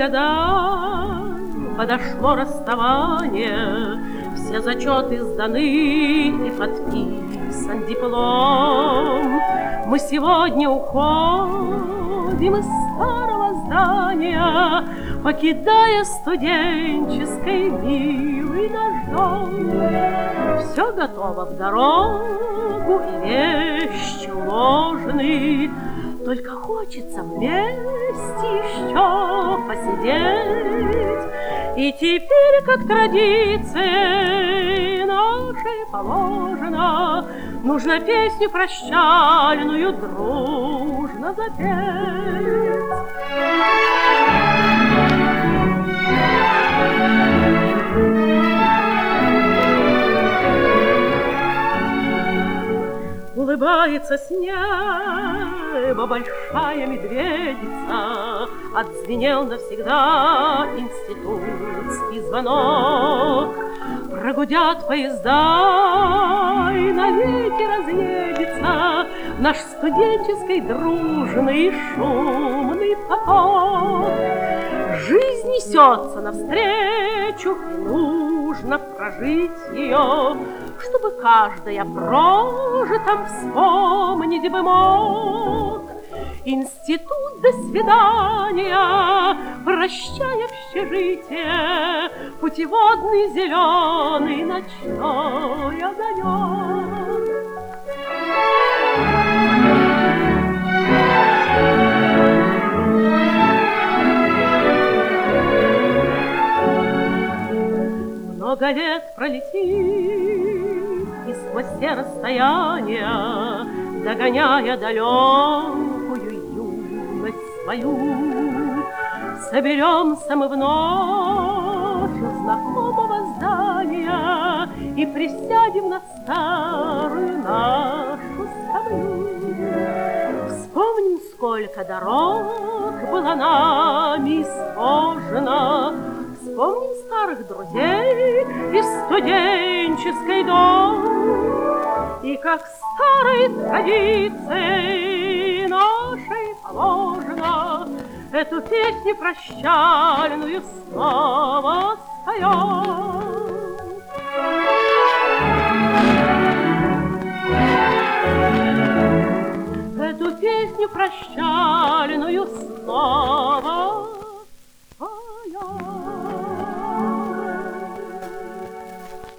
годам подошло расставание, все зачеты сданы и подписан диплом. Мы сегодня уходим из старого здания, покидая студенческий милый наш дом. Все готово в дорогу и вещи уложены, только хочется вместе еще посидеть. И теперь, как традиции нашей положено, нужно песню прощальную дружно запеть. Улыбается с неба большая медведица, отзвенел навсегда институтский звонок. Прогудят поезда, и навеки разъедется наш студенческий дружный шумный поток. Жизнь несется навстречу, и нужно прожить ее, чтобы каждый о прожитом вспомнить бы мог. Институт, до свидания, прощай общежитие, путеводный зеленый ночной огонек. Много лет пролетит, и сквозь все расстояния, догоняя далекую юность свою, соберемся мы вновь у знакомого здания и присядем на старую нашу скамью. Вспомним, сколько дорог было нами схожено, вспомним старых друзей из студенческой дом, и как старой традиции нашей положено, эту песню прощальную снова споем. Эту песню прощальную снова